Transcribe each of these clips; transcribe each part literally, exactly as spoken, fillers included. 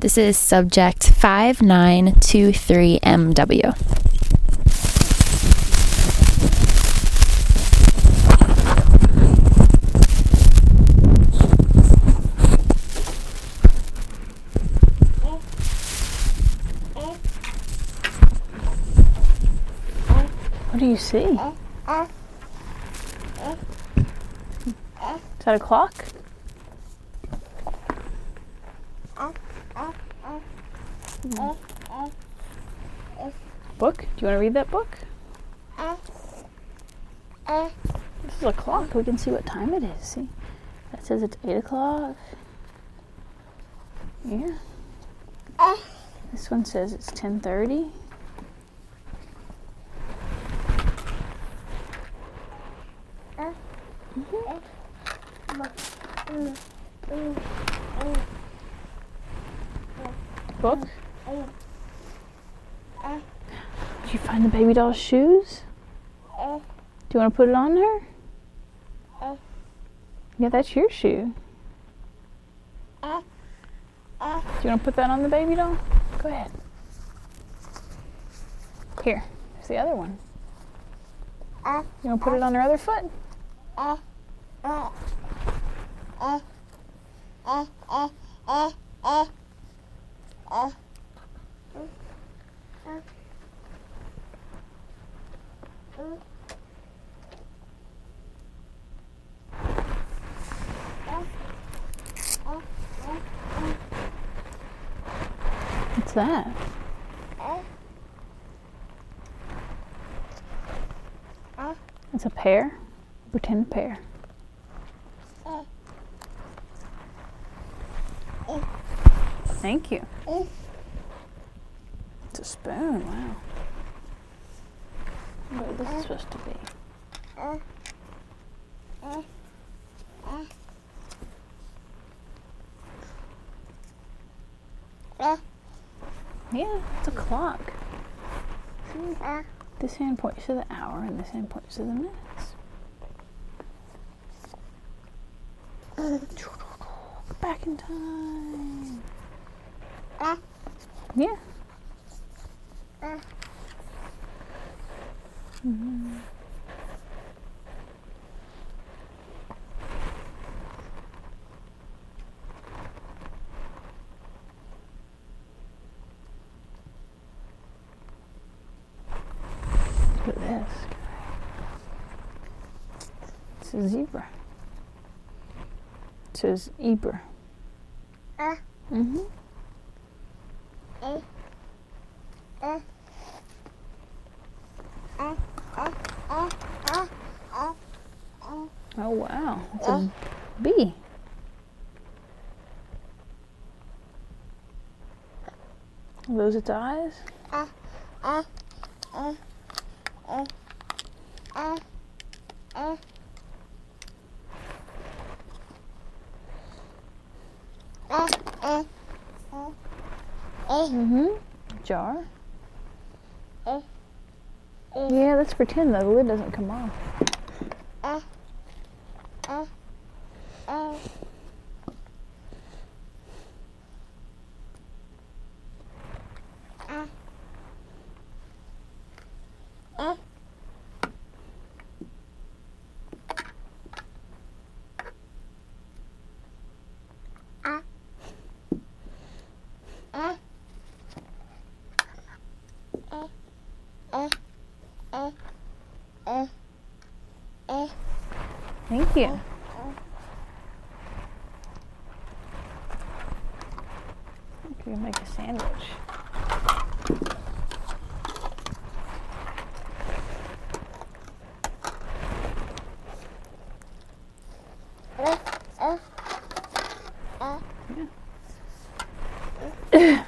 This is subject five nine two three M W. What do you see? Is that a clock? Book? Do you want to read that book? This is a clock. We can see what time it is. See? That says it's eight o'clock. Yeah. This one says it's ten thirty. Book? Did you find the baby doll's shoes? Do you want to put it on her? Yeah, that's your shoe. Do you want to put that on the baby doll? Go ahead. Here, here's the other one. You want to put it on her other foot? What's that? It's a pear. Pretend pear. Thank you. It's a spoon, wow. What is this supposed to be? Yeah, it's a clock. See? This hand points to the hour and this hand points to the minutes. Back in time. Yeah. Mm-hmm. Look at this. It's a zebra. It says Eber. Mm-hmm. Oh wow, it's a bee. Are those its eyes? Mm-hmm. Jar. Yeah, let's pretend though the lid doesn't come off. Thank you. We can make a sandwich. Yeah.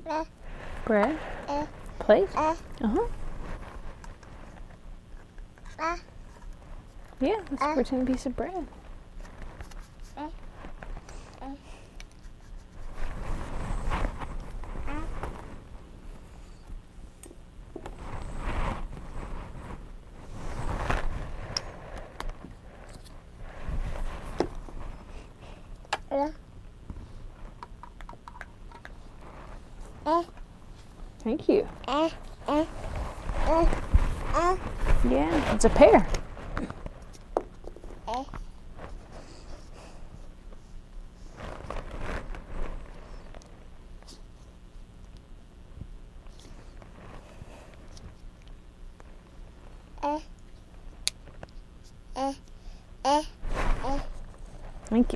Bread? Plate? Uh-huh. Yeah, let's pretend a piece of bread. Thank you. Yeah, it's a pear. Thank you.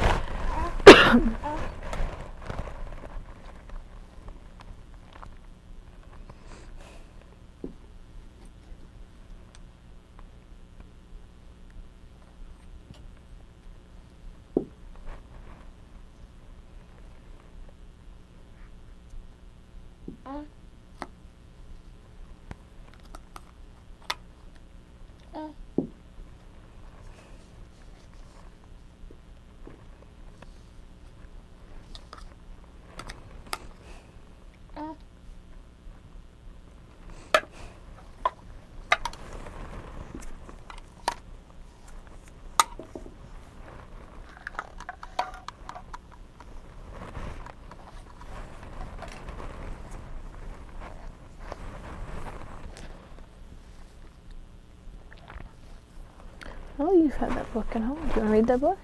Oh, you've had that book at home. Do you want to read that book?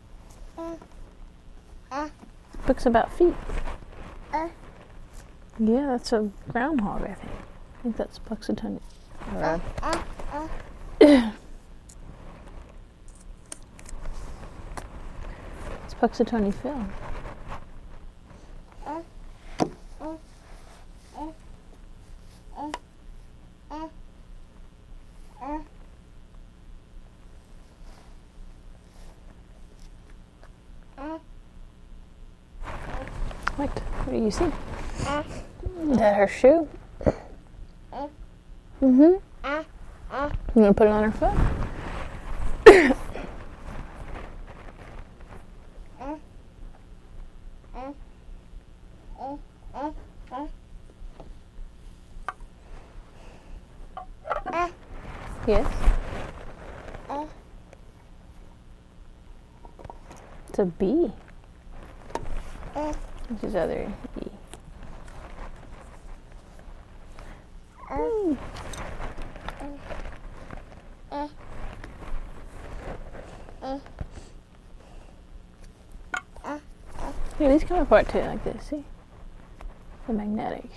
Book's about feet. Yeah, that's a groundhog, I think. I think that's Puxatawny. Or, uh, it's Puxatawny Phil. Wait, what do you see? Is that her shoe? Mm-hmm. You want to put it on her foot? Yes. It's a bee. What's his other bee? Mm. Yeah, these come apart too, like this. See? The magnetic.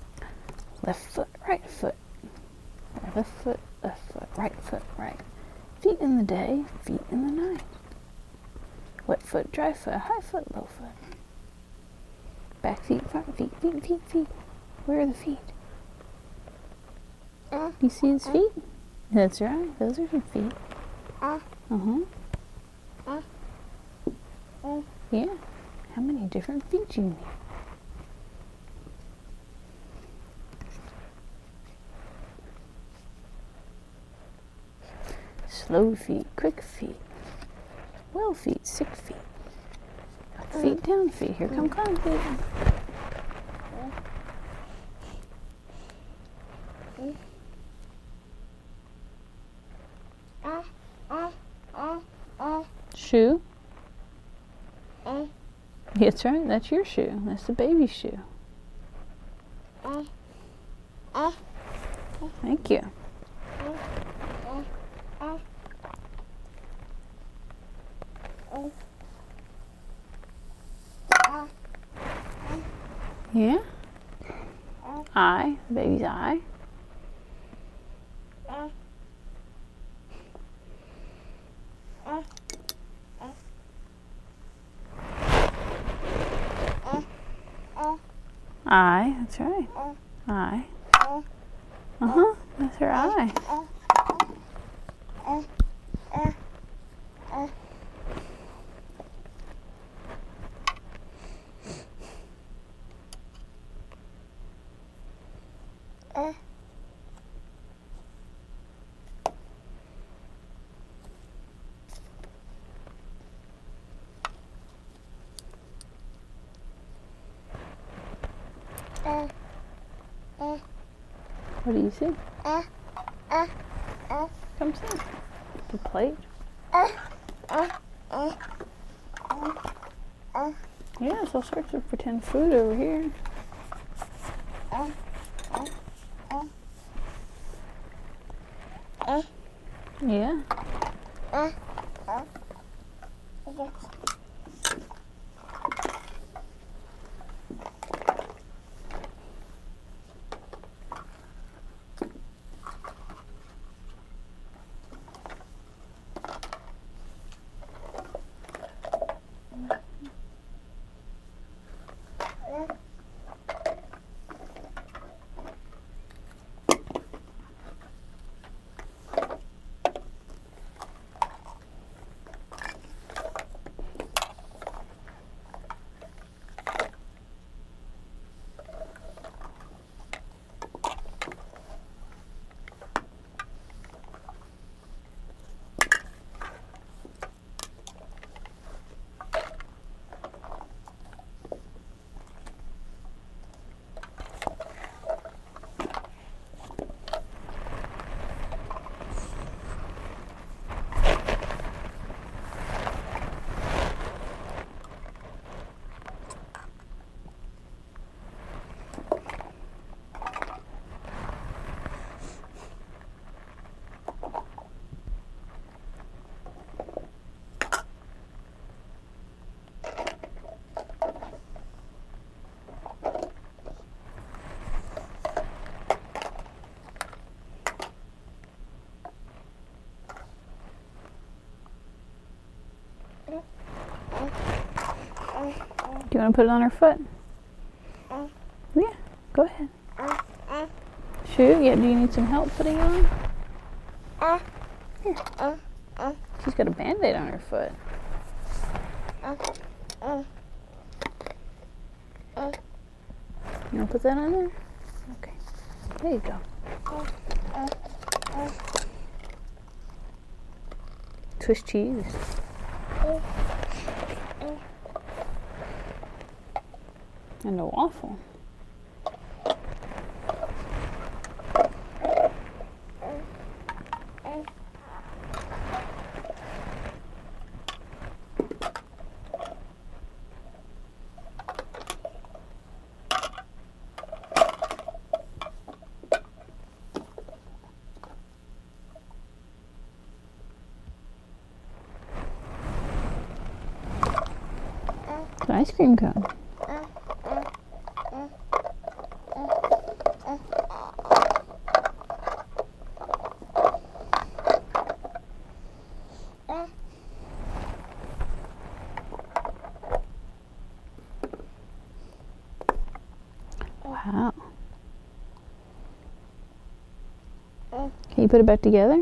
Left foot, right foot. Left foot, left foot, right foot, right. Feet in the day, feet in the night. Wet foot, dry foot, high foot, low foot. Back feet, front feet, feet, feet, feet. Where are the feet? You see his feet? That's right, those are his feet. Uh-huh. Yeah. How many different feet you need? Slow feet, quick feet. Well feet, sick feet. Up feet, down feet. Here come clown feet. Shoe. That's right, that's your shoe. That's the baby shoe. Thank you. Yeah? Eye, the baby's eye. Eye, that's right. Eye. Uh-huh, that's her eye. What do you see? Come see. The plate. Yeah, there's all sorts of pretend food over here. Yeah. Do you want to put it on her foot? Yeah, go ahead. Shoe? Yeah, do you need some help putting it on? Here. She's got a Band-Aid on her foot. You want to put that on there? Okay. There you go. Swiss cheese. And a waffle. It's an ice cream cone. Wow. Can you put it back together?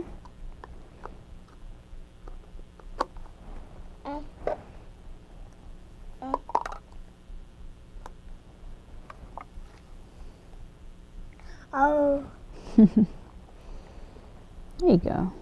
Oh. There you go.